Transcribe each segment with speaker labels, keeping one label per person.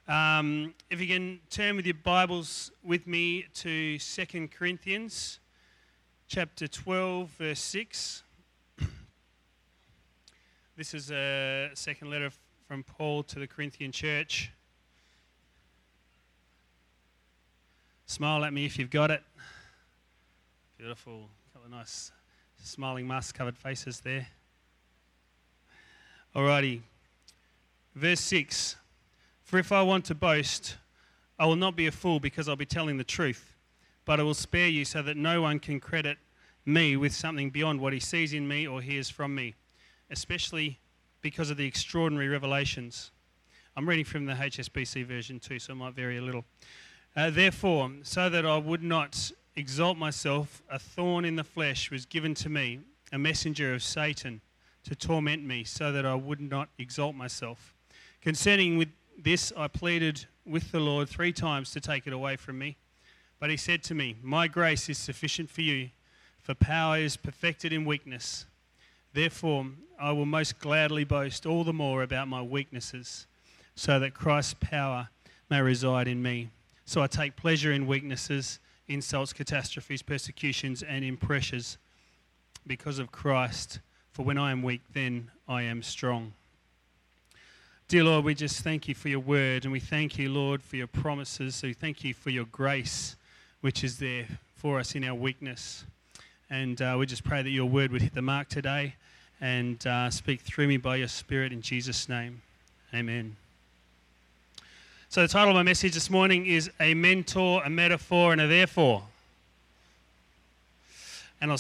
Speaker 1: If you can turn with your Bibles with me to 2 Corinthians chapter 12, verse 6. This is a second letter from Paul to the Corinthian church. Smile at me if you've got it. Beautiful. A couple of nice smiling mask-covered faces there. Alrighty. Verse 6. For if I want to boast, I will not be a fool because I'll be telling the truth, but I will spare you so that no one can credit me with something beyond what he sees in me or hears from me, especially because of the extraordinary revelations. I'm reading from the HSBC version too, so it might vary a little. Therefore, so that I would not exalt myself, a thorn in the flesh was given to me, a messenger of Satan, to torment me, so that I would not exalt myself. Concerning with this, I pleaded with the Lord 3 times to take it away from me. But he said to me, my grace is sufficient for you, for power is perfected in weakness. Therefore, I will most gladly boast all the more about my weaknesses, so that Christ's power may reside in me. So I take pleasure in weaknesses, insults, catastrophes, persecutions, and in pressures, because of Christ. For when I am weak, then I am strong. Dear Lord, we just thank you for your word, and we thank you, Lord, for your promises. So we thank you for your grace, which is there for us in our weakness. And we just pray that your word would hit the mark today and speak through me by your Spirit in Jesus' name. Amen. So the title of my message this morning is A Mentor, a Metaphor, and a Therefore. And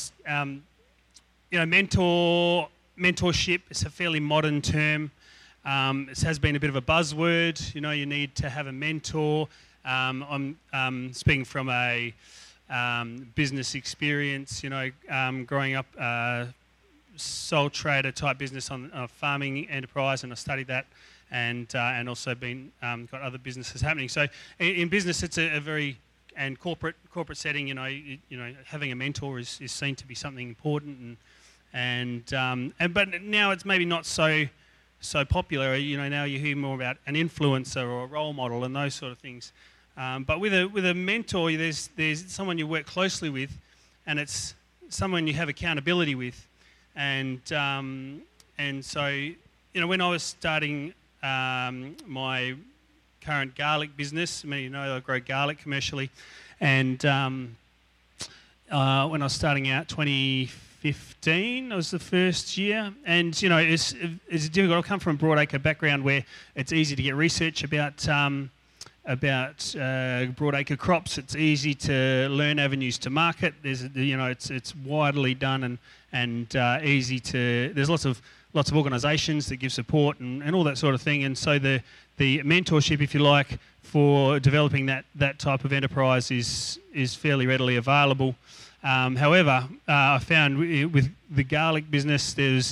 Speaker 1: mentorship is a fairly modern term. It has been a bit of a buzzword. You know, you need to have a mentor. I'm speaking from a business experience. You know, growing up, sole trader type business on a farming enterprise, and I studied that, and also been got other businesses happening. So in business, it's a very and corporate setting. You know, having a mentor is seen to be something important, but now it's maybe not so popular. You know, now you hear more about an influencer or a role model and those sort of things. But with a mentor, there's someone you work closely with, and it's someone you have accountability with. And so, you know, when I was starting my current garlic business, I mean, you know, I grow garlic commercially, and when I was starting out, 2015 was the first year, and you know, it's difficult. I come from a Broadacre background where it's easy to get research about broadacre crops. It's easy to learn avenues to market. It's widely done and easy to. There's lots of organisations that give support and all that sort of thing. And so the mentorship, if you like, for developing that type of enterprise is fairly readily available. However, I found with the garlic business, there's,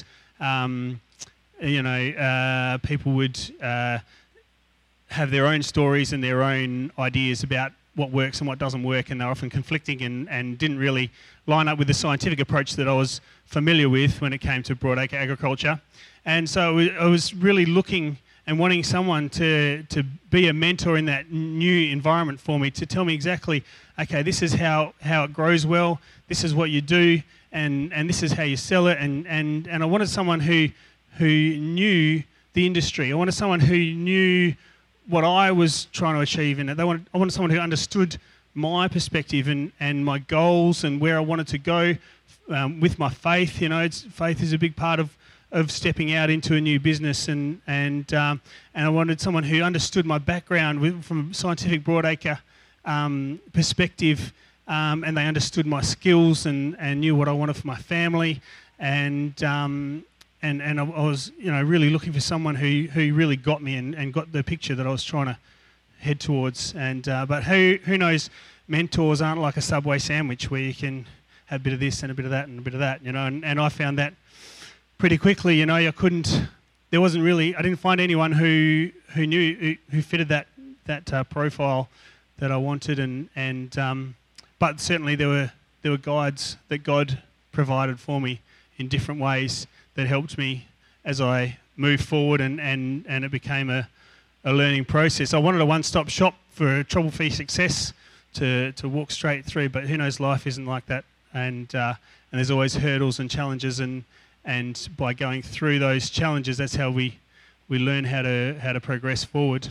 Speaker 1: people would have their own stories and their own ideas about what works and what doesn't work, and they're often conflicting and didn't really line up with the scientific approach that I was familiar with when it came to broadacre agriculture. And so I was really looking and wanting someone to be a mentor in that new environment for me, to tell me exactly, okay, this is how it grows well, this is what you do, and this is how you sell it. And I wanted someone who knew the industry. I wanted someone who knew what I was trying to achieve in it. I wanted someone who understood my perspective and my goals and where I wanted to go with my faith. You know, faith is a big part of stepping out into a new business, and I wanted someone who understood my background from scientific broadacre perspective, and they understood my skills and knew what I wanted for my family, and I was, you know, really looking for someone who really got me and got the picture that I was trying to head towards. But who knows, mentors aren't like a Subway sandwich where you can have a bit of this and a bit of that and a bit of that, you know. And I found that pretty quickly, you know. I didn't find anyone who fitted that profile that I wanted, but certainly there were guides that God provided for me in different ways that helped me as I moved forward, and it became a a learning process. I wanted a one-stop shop for trouble-free success to walk straight through, but who knows, life isn't like that, and there's always hurdles and challenges, and by going through those challenges, that's how we learn how to progress forward.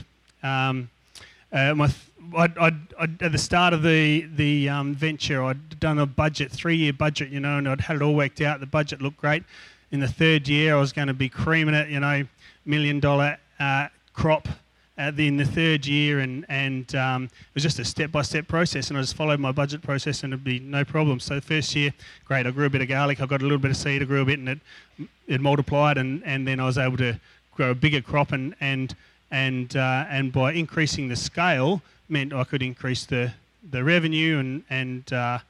Speaker 1: At the start of the venture, I'd done a budget, 3-year budget, and I'd had it all worked out. The budget looked great. In the 3rd year, I was going to be creaming it, $1 million crop in the 3rd year, and it was just a step-by-step process, and I just followed my budget process, and it'd be no problem. So the first year, great, I grew a bit of garlic, I got a little bit of seed, I grew a bit, and it multiplied, and then I was able to grow a bigger crop, and by increasing the scale meant I could increase the revenue, and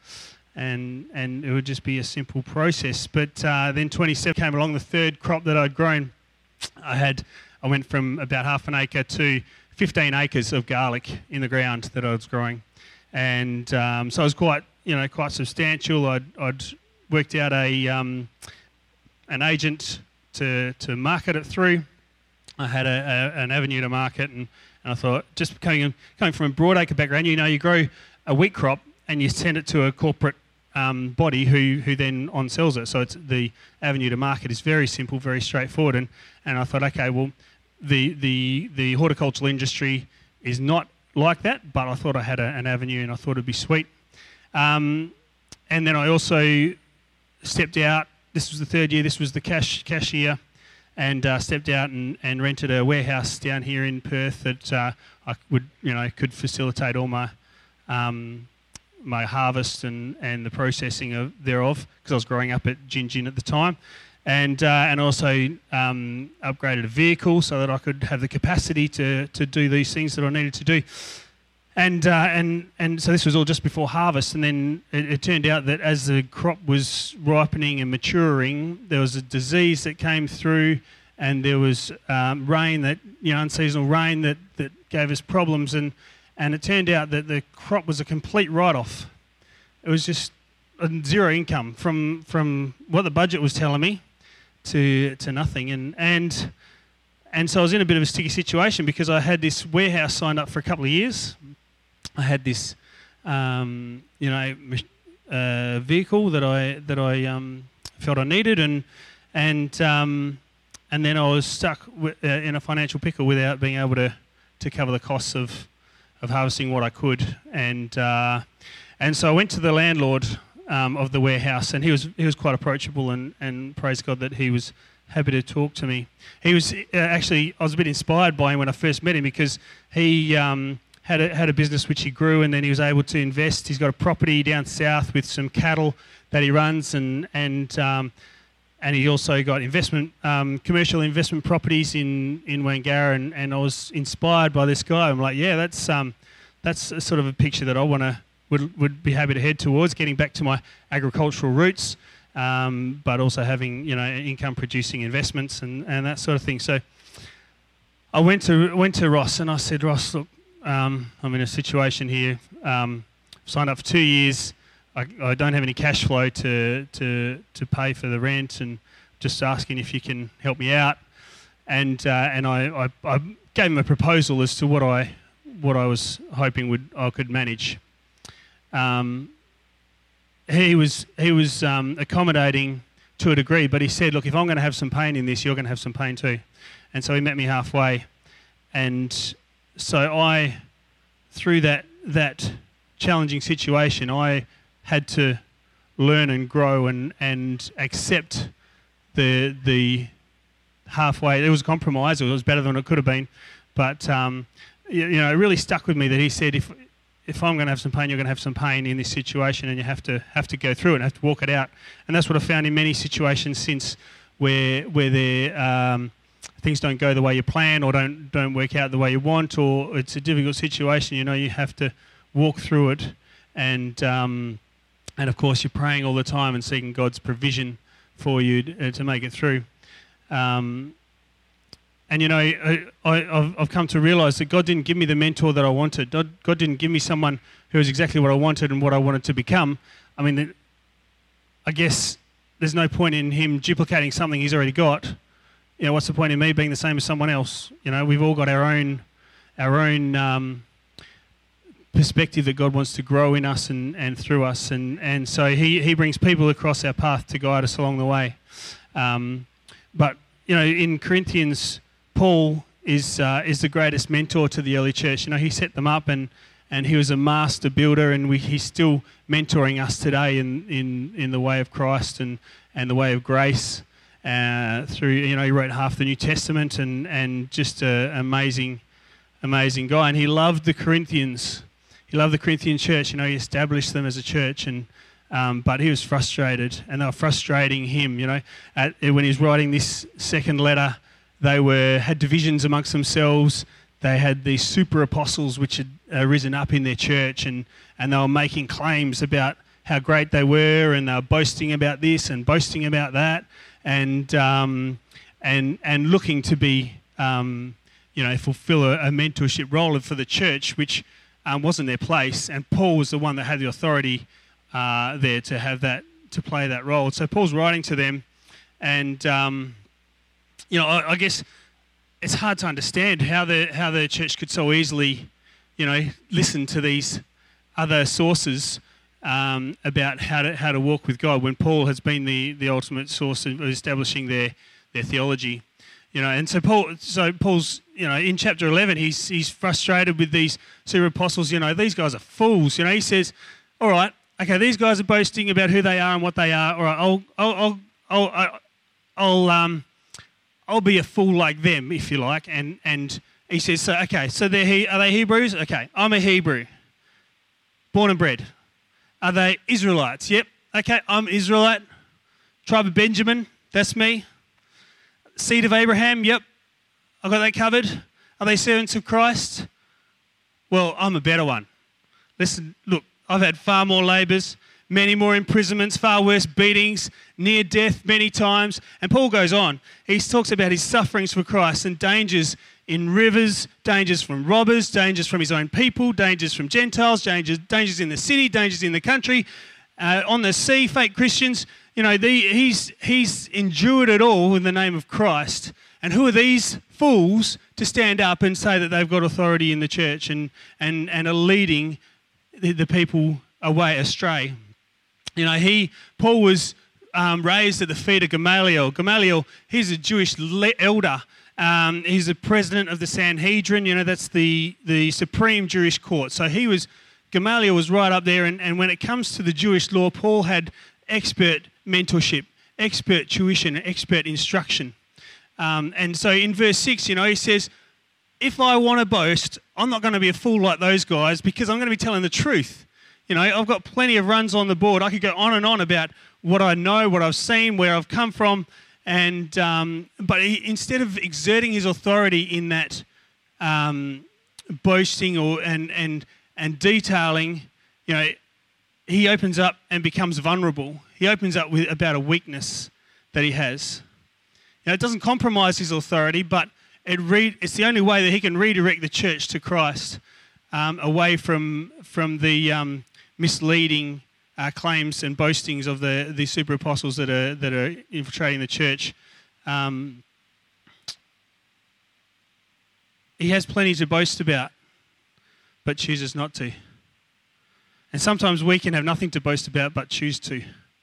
Speaker 1: it would just be a simple process. But then 27 came along, the 3rd crop that I'd grown. I went from about half an acre to 15 acres of garlic in the ground that I was growing, and so it was quite substantial. I'd worked out an agent to market it through. I had an avenue to market, and I thought, just coming from a broadacre background, you grow a wheat crop and you send it to a corporate body who then on-sells it. So it's the avenue to market is very simple, very straightforward. And I thought, okay, well, the horticultural industry is not like that, but I thought I had an avenue, and I thought it'd be sweet. And then I also stepped out. This was the 3rd year. This was the cash year. And stepped out and rented a warehouse down here in Perth that I could facilitate all my my harvest and the processing thereof, because I was growing up at Gin at the time, and also upgraded a vehicle so that I could have the capacity to do these things that I needed to do. And so this was all just before harvest, and then it turned out that as the crop was ripening and maturing, there was a disease that came through, and there was rain that unseasonal rain that gave us problems, and it turned out that the crop was a complete write-off. It was just zero income from what the budget was telling me to nothing, and so I was in a bit of a sticky situation because I had this warehouse signed up for a couple of years. I had this, vehicle that I felt I needed, and then I was stuck in a financial pickle without being able to cover the costs of harvesting what I could, and so I went to the landlord of the warehouse, and he was quite approachable, and praise God that he was happy to talk to me. He was actually, I was a bit inspired by him when I first met him, because he had a business which he grew, and then he was able to invest. He's got a property down south with some cattle that he runs, and he also got commercial investment properties in Wangara, and I was inspired by this guy. I'm like, yeah, that's sort of a picture that I would be happy to head towards, getting back to my agricultural roots, but also having income producing investments and that sort of thing. So I went to Ross, and I said, Ross, look, I'm in a situation here. Signed up for 2 years. I don't have any cash flow to pay for the rent, and just asking if you can help me out. And I gave him a proposal as to what I was hoping I could manage. He was accommodating to a degree, but he said, look, if I'm going to have some pain in this, you're going to have some pain too. And so he met me halfway, and so through that challenging situation, I had to learn and grow and accept the halfway. It was a compromise. It was better than it could have been, but it really stuck with me that he said, if I'm going to have some pain, you're going to have some pain in this situation, and you have to go through it and have to walk it out. And that's what I found in many situations since, where things don't go the way you plan, or don't work out the way you want, or it's a difficult situation. You have to walk through it, and of course you're praying all the time and seeking God's provision for you to make it through. And I've come to realise that God didn't give me the mentor that I wanted. God didn't give me someone who was exactly what I wanted and what I wanted to become. I mean, I guess there's no point in him duplicating something he's already got. What's the point in me being the same as someone else? We've all got our own our own perspective that God wants to grow in us and through us. And so he brings people across our path to guide us along the way. But, in Corinthians, Paul is the greatest mentor to the early church. He set them up and he was a master builder, and he's still mentoring us today in the way of Christ and the way of grace. Through, he wrote half the New Testament and just an amazing guy. And he loved the Corinthians. He loved the Corinthian church. He established them as a church, but he was frustrated, and they were frustrating him. When he was writing this second letter, they had divisions amongst themselves. They had these super apostles which had risen up in their church, and they were making claims about how great they were, and they were boasting about this and boasting about that, and looking to be, fulfill a mentorship role for the church, which wasn't their place. And Paul was the one that had the authority there to play that role. So Paul's writing to them, and I guess it's hard to understand how the church could so easily, listen to these other sources about how to walk with God, when Paul has been the ultimate source of establishing their theology. And so Paul's, in chapter 11, he's frustrated with these super apostles. These guys are fools. He says, all right, okay, these guys are boasting about who they are and what they are. All right, I'll be a fool like them, if you like. And he says, so are they Hebrews? Okay, I'm a Hebrew, born and bred. Are they Israelites? Yep. Okay, I'm Israelite. Tribe of Benjamin, that's me. Seed of Abraham, yep, I've got that covered. Are they servants of Christ? Well, I'm a better one. Listen, look, I've had far more labours, many more imprisonments, far worse beatings, near death many times. And Paul goes on. He talks about his sufferings for Christ and dangers in rivers, dangers from robbers, dangers from his own people, dangers from Gentiles, dangers in the city, dangers in the country, on the sea, fake Christians. He's endured it all in the name of Christ. And who are these fools to stand up and say that they've got authority in the church and are leading the people away astray? Paul was raised at the feet of Gamaliel. Gamaliel, he's a Jewish elder. He's the president of the Sanhedrin. That's the supreme Jewish court. So Gamaliel was right up there. And when it comes to the Jewish law, Paul had expert mentorship, expert tuition, expert instruction. And so in verse 6, he says, if I want to boast, I'm not going to be a fool like those guys, because I'm going to be telling the truth. I've got plenty of runs on the board. I could go on and on about what I know, what I've seen, where I've come from. And but instead of exerting his authority in that boasting and detailing, he opens up and becomes vulnerable. He opens up about a weakness that he has. It doesn't compromise his authority, but it's the only way that he can redirect the church to Christ, away from the misleading claims and boastings of the super apostles that are infiltrating the church. He has plenty to boast about, but chooses not to. And sometimes we can have nothing to boast about but choose to.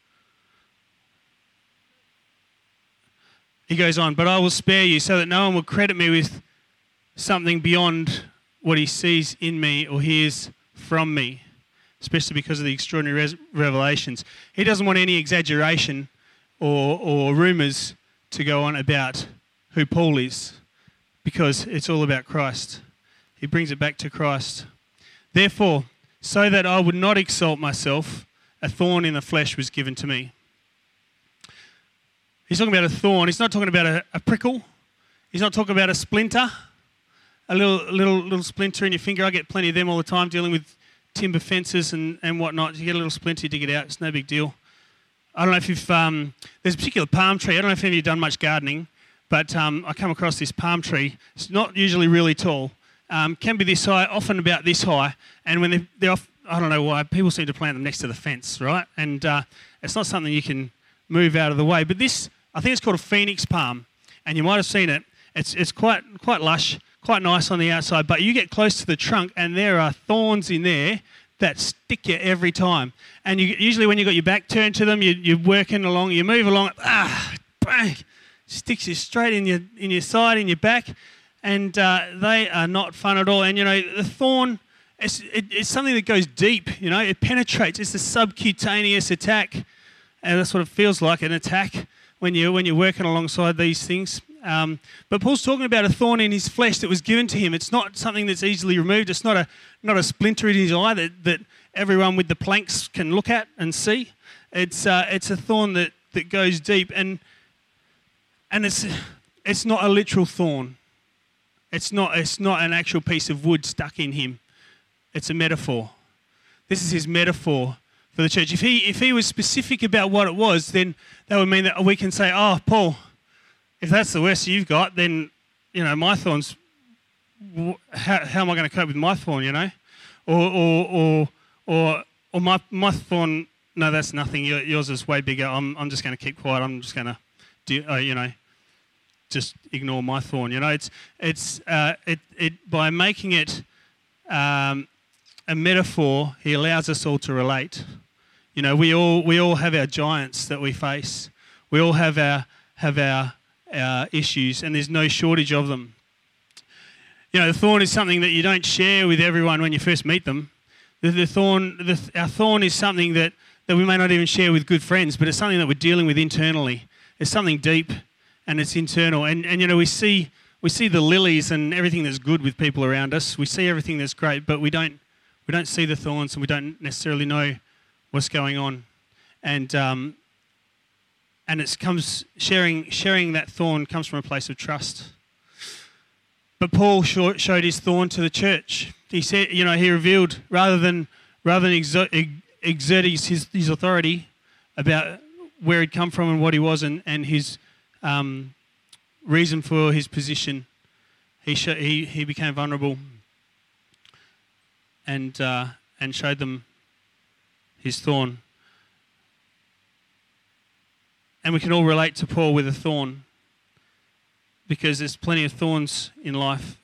Speaker 1: He goes on, but I will spare you so that no one will credit me with something beyond what he sees in me or hears from me, especially because of the extraordinary revelations. He doesn't want any exaggeration or rumours to go on about who Paul is, because it's all about Christ. He brings it back to Christ. Therefore, so that I would not exalt myself, a thorn in the flesh was given to me. He's talking about a thorn. He's not talking about a prickle. He's not talking about a splinter, a little splinter in your finger. I get plenty of them all the time dealing with timber fences and whatnot. You get a little splinter, you dig it out. It's no big deal. I don't know if you've... there's a particular palm tree. I don't know if any of you have done much gardening, but I come across this palm tree. It's not usually really tall. Can be this high, often about this high. And when they're off, I don't know why, people seem to plant them next to the fence, right? And it's not something you can move out of the way. But this, I think it's called a phoenix palm. And you might have seen it. It's quite lush, quite nice on the outside, but you get close to the trunk and there are thorns in there that stick you every time. And usually when you've got your back turned to them, you're working along, you move along, bang, sticks you straight in your side, in your back, and they are not fun at all. And, the thorn, it's something that goes deep, it penetrates. It's a subcutaneous attack, and that's what it feels like, an attack when you're working alongside these things. But Paul's talking about a thorn in his flesh that was given to him. It's not something that's easily removed. It's not a splinter in his eye that everyone with the planks can look at and see. It's a thorn that goes deep, and it's not a literal thorn. It's not an actual piece of wood stuck in him. It's a metaphor. This is his metaphor for the church. If he was specific about what it was, then that would mean that we can say, oh, Paul, if that's the worst you've got, then, my thorns, how am I going to cope with my thorn, Or my thorn, no, that's nothing. Yours is way bigger. I'm just going to keep quiet. I'm just going to, just ignore my thorn. It's by making it a metaphor, he allows us all to relate. We all have our giants that we face. We all have our issues, and there's no shortage of them. The thorn is something that you don't share with everyone when you first meet them. Our thorn is something that we may not even share with good friends, but it's something that we're dealing with internally. It's something deep, and it's internal. And we see the lilies and everything that's good with people around us. We see everything that's great, but we don't see the thorns, and we don't necessarily know what's going on. And it comes sharing that thorn comes from a place of trust. But Paul showed his thorn to the church. He said, he revealed rather than exerting his authority about where he'd come from and what he was and his reason for his position, he became vulnerable and showed them his thorn. And we can all relate to Paul with a thorn, because there's plenty of thorns in life.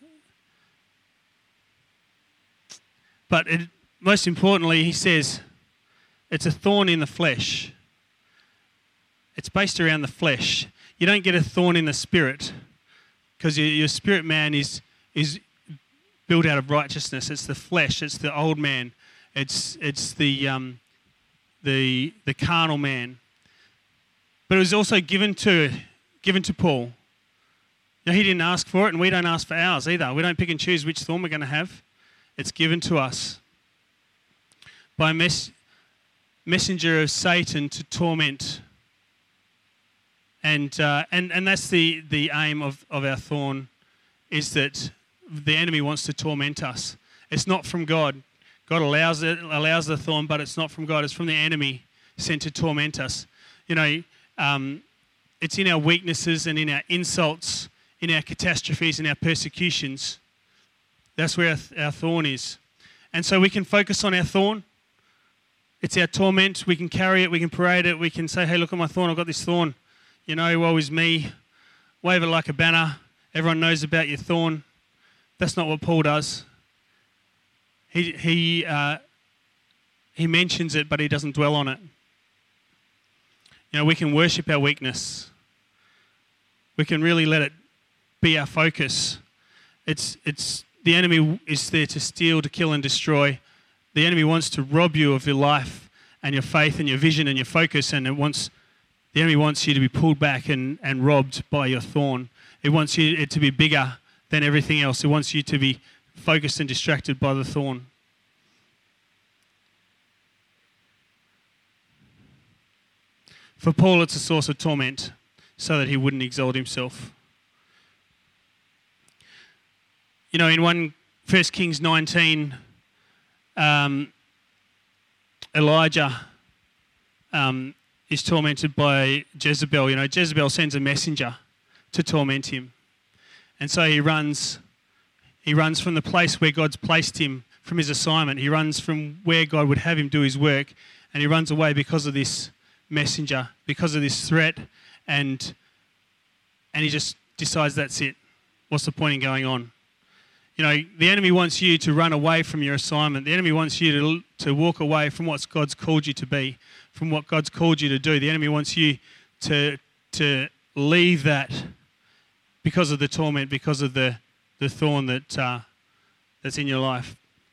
Speaker 1: But most importantly, he says, it's a thorn in the flesh. It's based around the flesh. You don't get a thorn in the spirit, because your spirit man is built out of righteousness. It's the flesh. It's the old man. It's the carnal man. But it was also given to Paul. He didn't ask for it, and we don't ask for ours either. We don't pick and choose which thorn we're going to have. It's given to us by a messenger of Satan to torment. And that's the aim of our thorn, is that the enemy wants to torment us. It's not from God. God allows the thorn, but it's not from God. It's from the enemy sent to torment us. It's in our weaknesses and in our insults, in our catastrophes and our persecutions. That's where our thorn is. And so we can focus on our thorn. It's our torment. We can carry it. We can parade it. We can say, hey, look at my thorn. I've got this thorn. Woe is me. Wave it like a banner. Everyone knows about your thorn. That's not what Paul does. He mentions it, but he doesn't dwell on it. We can worship our weakness. We can really let it be our focus. It's the enemy is there to steal, to kill, and destroy. The enemy wants to rob you of your life and your faith and your vision and your focus, and the enemy wants you to be pulled back and robbed by your thorn. It wants it to be bigger than everything else. It wants you to be focused and distracted by the thorn. For Paul, it's a source of torment so that he wouldn't exalt himself. In 1 Kings 19, Elijah is tormented by Jezebel. Jezebel sends a messenger to torment him. And so he runs from the place where God's placed him, from his assignment. He runs from where God would have him do his work, and he runs away because of this messenger, because of this threat, and he just decides that's it. What's the point in going on? You know, the enemy wants you to run away from your assignment. The enemy wants you to walk away from what God's called you to be, from what God's called you to do. The enemy wants you to leave that because of the torment, because of the thorn that's in your life.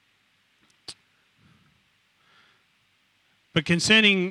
Speaker 1: But concerning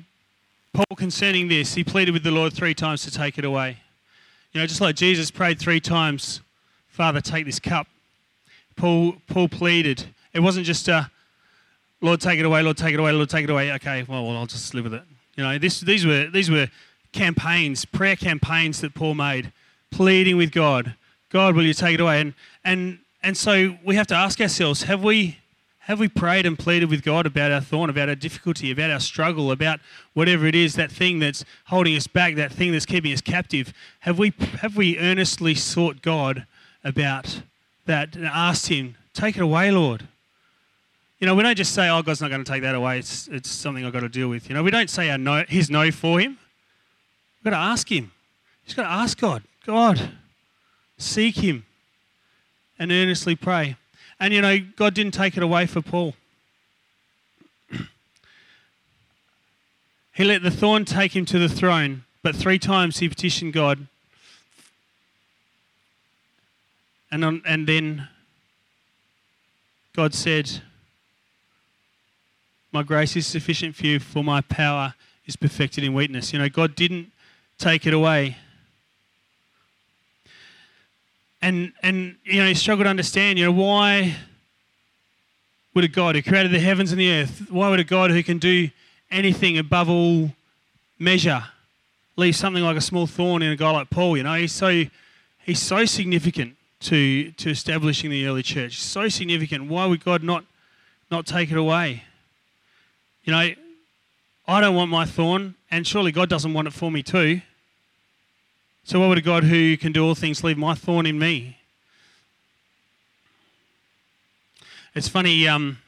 Speaker 1: this, he pleaded with the Lord 3 times to take it away. You know, just like Jesus prayed 3 times, Father, take this cup. Paul pleaded. It wasn't just Lord, take it away, Lord, take it away, Lord, take it away. Okay, well, I'll just live with it. You know, these were campaigns, prayer campaigns that Paul made, pleading with God. God, will you take it away? And so we have to ask ourselves, have we prayed and pleaded with God about our thorn, about our difficulty, about our struggle, about whatever it is, that thing that's holding us back, that thing that's keeping us captive? Have we earnestly sought God about that and asked him, take it away, Lord? You know, we don't just say, oh, God's not going to take that away. It's something I've got to deal with. You know, we don't say his no for him. We've got to ask him. You've got to ask God. God, seek him and earnestly pray. And, you know, God didn't take it away for Paul. He let the thorn take him to the throne, but 3 times he petitioned God. And then God said, my grace is sufficient for you, for my power is perfected in weakness. You know, God didn't take it away. And you know, you struggle to understand, you know, why would a God who created the heavens and the earth, why would a God who can do anything above all measure leave something like a small thorn in a guy like Paul? You know, he's so significant to establishing the early church. So significant. Why would God not take it away? You know, I don't want my thorn, and surely God doesn't want it for me too. So why would a God who can do all things leave my thorn in me? It's funny,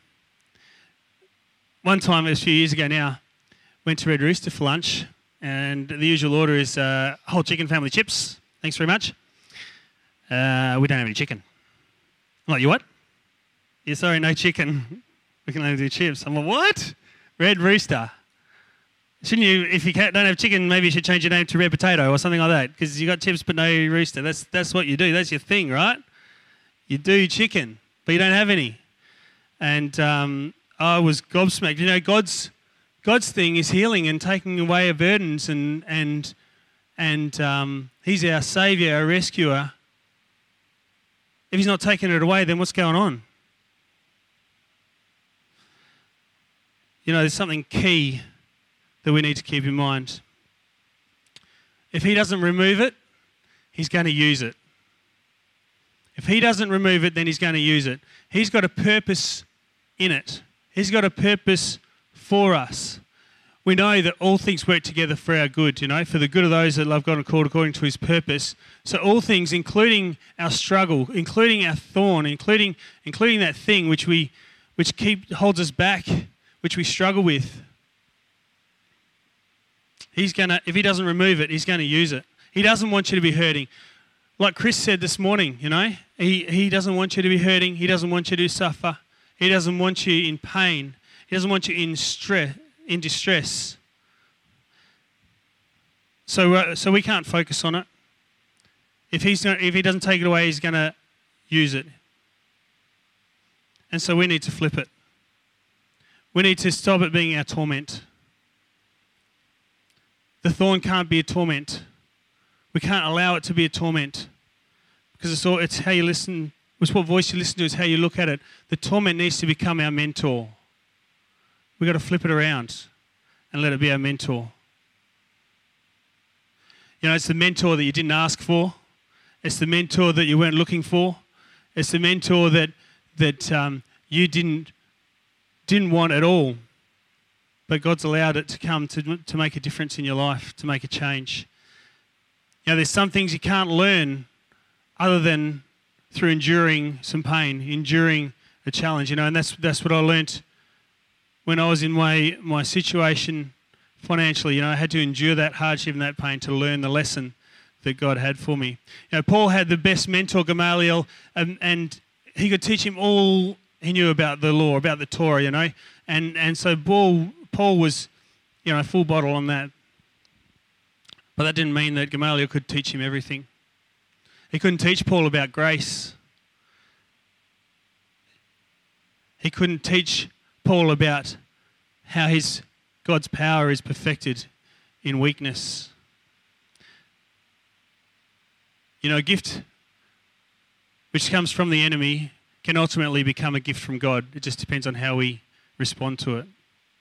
Speaker 1: one time, a few years ago now, went to Red Rooster for lunch, and the usual order is whole chicken family chips. Thanks very much. We don't have any chicken. I'm like, you what? Yeah, sorry, no chicken. We can only do chips. I'm like, what? Red Rooster. Shouldn't you, if you don't have chicken, maybe you should change your name to Red Potato or something like that, because you got chips but no rooster. That's what you do. That's your thing, right? You do chicken, but you don't have any. And I was gobsmacked. You know, God's thing is healing and taking away our burdens, and He's our Saviour, our rescuer. If He's not taking it away, then what's going on? You know, there's something key that we need to keep in mind. If He doesn't remove it, He's going to use it. If He doesn't remove it, then He's going to use it. He's got a purpose in it. He's got a purpose for us. We know that all things work together for our good, you know, for the good of those that love God and are called according to His purpose. So all things, including our struggle, including our thorn, including that thing which holds us back, which we struggle with, if He doesn't remove it, He's going to use it. He doesn't want you to be hurting. Like Chris said this morning, you know, He doesn't want you to be hurting. He doesn't want you to suffer. He doesn't want you in pain. He doesn't want you in distress. So we can't focus on it. If He doesn't take it away, He's going to use it. And so we need to flip it. We need to stop it being our torment. The thorn can't be a torment. We can't allow it to be a torment, because it's how you listen. It's what voice you listen to. It's how you look at it. The torment needs to become our mentor. We've got to flip it around and let it be our mentor. You know, it's the mentor that you didn't ask for. It's the mentor that you weren't looking for. It's the mentor that you didn't want at all. But God's allowed it to come to make a difference in your life, to make a change. You know, there's some things you can't learn other than through enduring some pain, enduring a challenge, you know, and that's what I learnt when I was in my situation financially. You know, I had to endure that hardship and that pain to learn the lesson that God had for me. You know, Paul had the best mentor, Gamaliel, and he could teach him all he knew about the law, about the Torah, you know. And so Paul was, you know, full bottle on that. But that didn't mean that Gamaliel could teach him everything. He couldn't teach Paul about grace. He couldn't teach Paul about how God's power is perfected in weakness. You know, a gift which comes from the enemy can ultimately become a gift from God. It just depends on how we respond to it.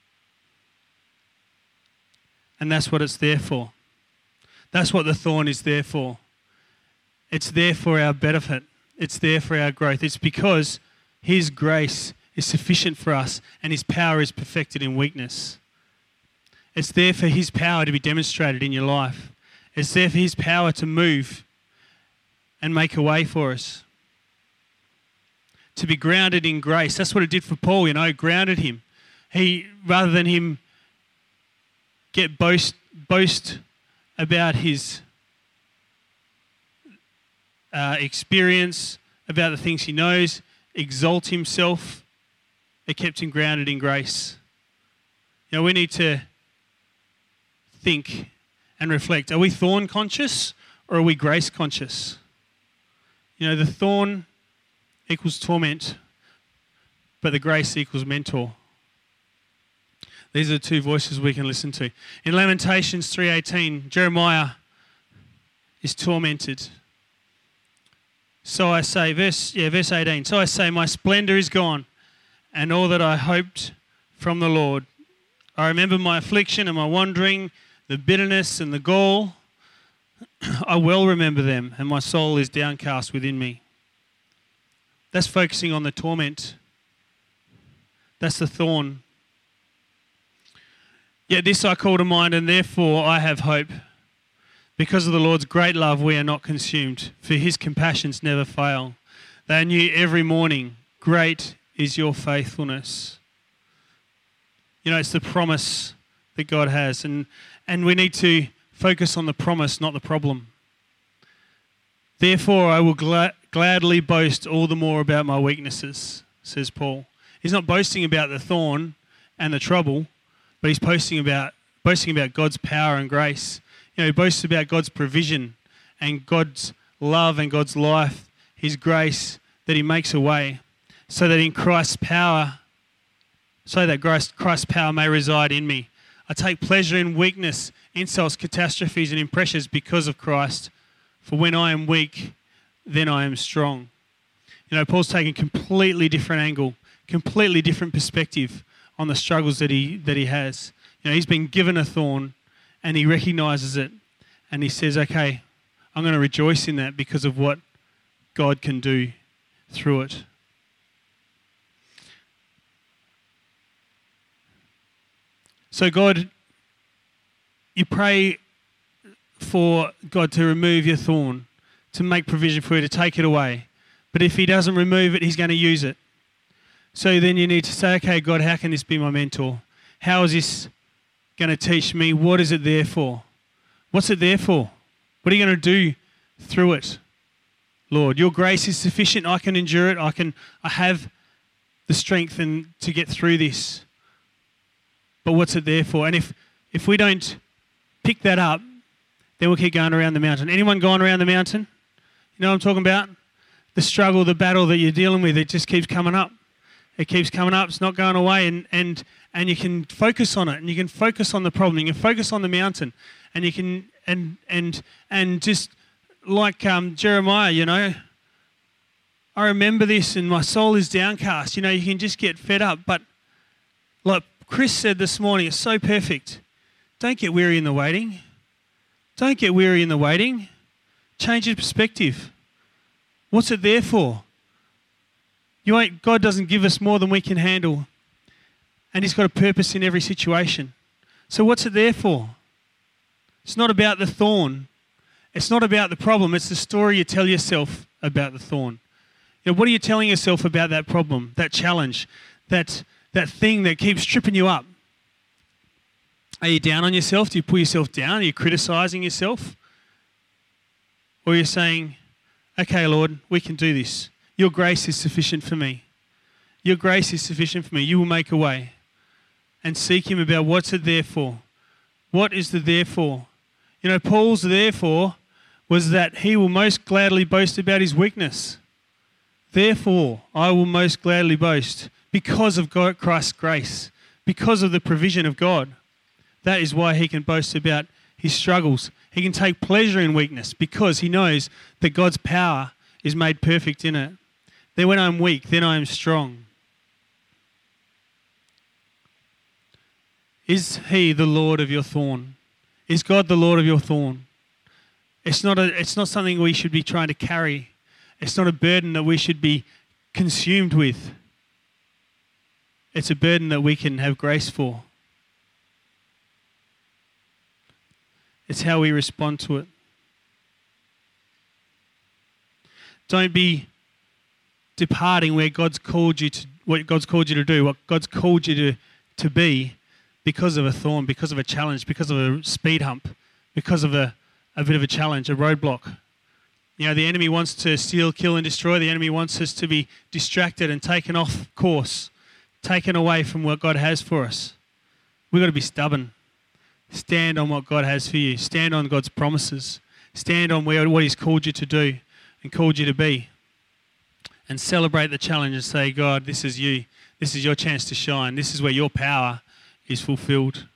Speaker 1: And that's what it's there for. That's what the thorn is there for. It's there for our benefit. It's there for our growth. It's because His grace is sufficient for us and His power is perfected in weakness. It's there for His power to be demonstrated in your life. It's there for His power to move and make a way for us. To be grounded in grace. That's what it did for Paul, you know, grounded him. He, rather than him get boast about his experience, about the things he knows, exalt himself, it kept him grounded in grace. You know, we need to think and reflect. Are we thorn conscious or are we grace conscious? You know, the thorn equals torment, but the grace equals mentor. These are the two voices we can listen to. In Lamentations 3:18, Jeremiah is tormented. So I say, verse 18, so I say, my splendor is gone, and all that I hoped from the Lord. I remember my affliction and my wandering, the bitterness and the gall. I well remember them, and my soul is downcast within me. That's focusing on the torment. That's the thorn. Yet this I call to mind, and therefore I have hope. Because of the Lord's great love, we are not consumed, for His compassions never fail. They are new every morning. Great is your faithfulness. You know, it's the promise that God has, and we need to focus on the promise, not the problem. Therefore, I will gladly boast all the more about my weaknesses, says Paul. He's not boasting about the thorn and the trouble, but he's boasting about God's power and grace. You know, he boasts about God's provision and God's love and God's life, His grace, that He makes a way, so that in Christ's power, so that Christ's power may reside in me. I take pleasure in weakness, insults, catastrophes, and impressions because of Christ. For when I am weak, then I am strong. You know, Paul's taking a completely different angle, completely different perspective on the struggles that he has. You know, he's been given a thorn and he recognises it and he says, okay, I'm going to rejoice in that because of what God can do through it. So God, you pray for God to remove your thorn, to make provision for you, to take it away. But if He doesn't remove it, He's going to use it. So then you need to say, okay, God, how can this be my mentor? How is this going to teach me? What is it there for? What's it there for? What are you going to do through it? Lord, your grace is sufficient. I can endure it. I have the strength to get through this. But what's it there for? And if we don't pick that up, then we'll keep going around the mountain. Anyone gone around the mountain? You know what I'm talking about? The struggle, the battle that you're dealing with, it just keeps coming up. It keeps coming up. It's not going away. And you can focus on it. And you can focus on the problem. You can focus on the mountain. And you can, and just like Jeremiah, you know, I remember this and my soul is downcast. You know, you can just get fed up. But like Chris said this morning, it's so perfect. Don't get weary in the waiting. Don't get weary in the waiting. Change your perspective. What's it there for? God doesn't give us more than we can handle. And He's got a purpose in every situation. So what's it there for? It's not about the thorn. It's not about the problem. It's the story you tell yourself about the thorn. You know, what are you telling yourself about that problem, that challenge, that thing that keeps tripping you up? Are you down on yourself? Do you pull yourself down? Are you criticizing yourself? Or are you saying, okay, Lord, we can do this. Your grace is sufficient for me. Your grace is sufficient for me. You will make a way. And seek him about what's it there for. What is the therefore? You know, Paul's therefore was that he will most gladly boast about his weakness. Therefore, I will most gladly boast because of Christ's grace, because of the provision of God. That is why he can boast about his struggles. He can take pleasure in weakness because he knows that God's power is made perfect in it. Then when I'm weak, then I am strong. Is he the Lord of your thorn? Is God the Lord of your thorn? It's not something we should be trying to carry. It's not a burden that we should be consumed with. It's a burden that we can have grace for. It's how we respond to it. Don't be departing where God's called you to, what God's called you to do, what God's called you to be, because of a thorn, because of a challenge, because of a speed hump, because of a bit of a challenge, a roadblock. You know, the enemy wants to steal, kill and destroy. The enemy wants us to be distracted and taken off course, taken away from what God has for us. We've got to be stubborn. Stand on what God has for you. Stand on God's promises. Stand on what he's called you to do and called you to be. And celebrate the challenge and say, God, this is you. This is your chance to shine. This is where your power is fulfilled.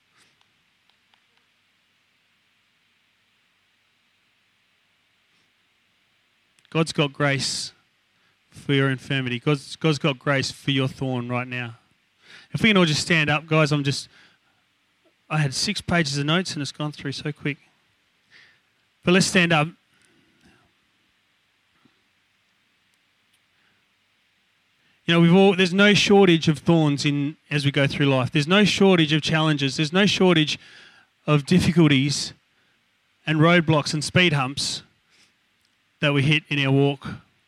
Speaker 1: God's got grace for your infirmity. God's got grace for your thorn right now. If we can all just stand up, guys, I had 6 pages of notes and it's gone through so quick. But let's stand up. You know, there's no shortage of thorns as we go through life. There's no shortage of challenges. There's no shortage of difficulties and roadblocks and speed humps that we hit in our walk.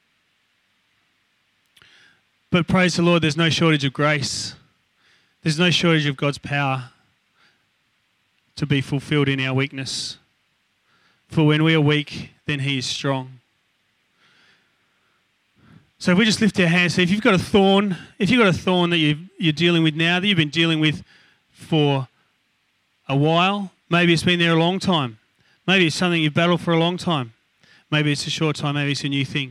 Speaker 1: But praise the Lord, there's no shortage of grace. There's no shortage of God's power to be fulfilled in our weakness. For when we are weak, then he is strong. So if we just lift our hands, so if you've got a thorn that you're dealing with now, that you've been dealing with for a while, maybe it's been there a long time. Maybe it's something you've battled for a long time. Maybe it's a short time, maybe it's a new thing.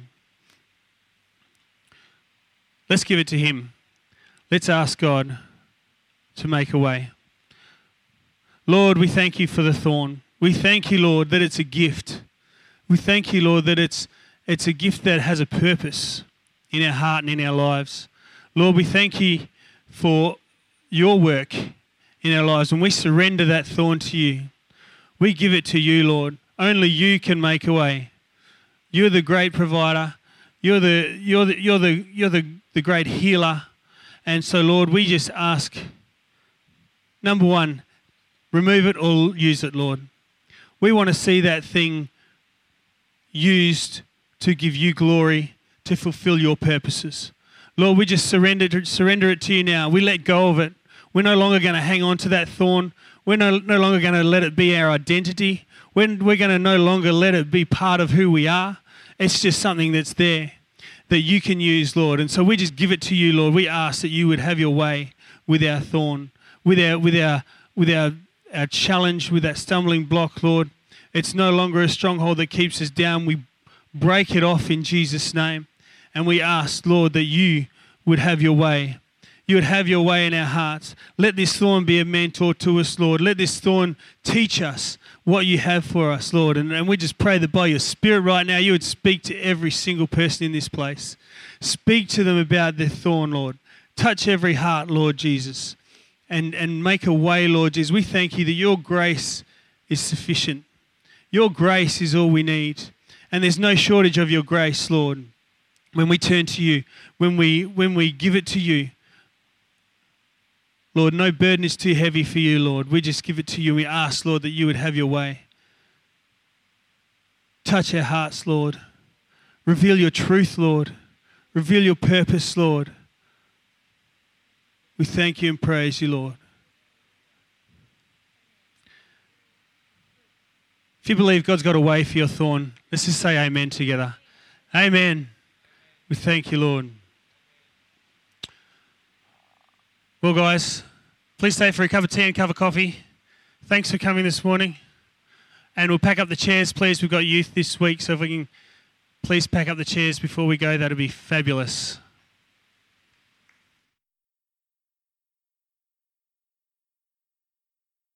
Speaker 1: Let's give it to him. Let's ask God to make a way. Lord, we thank you for the thorn. We thank you, Lord, that it's a gift. We thank you, Lord, that it's a gift that has a purpose in our heart and in our lives. Lord, we thank you for your work in our lives. When we surrender that thorn to you, we give it to you, Lord. Only you can make a way. You're the great provider. You're the great healer. And so, Lord, we just ask, number one, remove it or use it, Lord. We want to see that thing used to give you glory, to fulfill your purposes. Lord, we just surrender it to you now. We let go of it. We're no longer going to hang on to that thorn. We're no longer going to let it be our identity. We're going to no longer let it be part of who we are. It's just something that's there that you can use, Lord. And so we just give it to you, Lord. We ask that you would have your way with our thorn, with our challenge, with that stumbling block, Lord. It's no longer a stronghold that keeps us down. We break it off in Jesus' name. And we ask, Lord, that you would have your way. You would have your way in our hearts. Let this thorn be a mentor to us, Lord. Let this thorn teach us what you have for us, Lord. And we just pray that by your Spirit right now, you would speak to every single person in this place. Speak to them about their thorn, Lord. Touch every heart, Lord Jesus. And make a way, Lord Jesus. We thank you that your grace is sufficient. Your grace is all we need. And there's no shortage of your grace, Lord. When we turn to you, when we give it to you, Lord, no burden is too heavy for you, Lord. We just give it to you. We ask, Lord, that you would have your way. Touch our hearts, Lord. Reveal your truth, Lord. Reveal your purpose, Lord. We thank you and praise you, Lord. If you believe God's got a way for your thorn, let's just say amen together. Amen. We thank you, Lord. Well, guys, please stay for a cup of tea and a cup of coffee. Thanks for coming this morning. And we'll pack up the chairs, please. We've got youth this week, so if we can please pack up the chairs before we go, that'll be fabulous.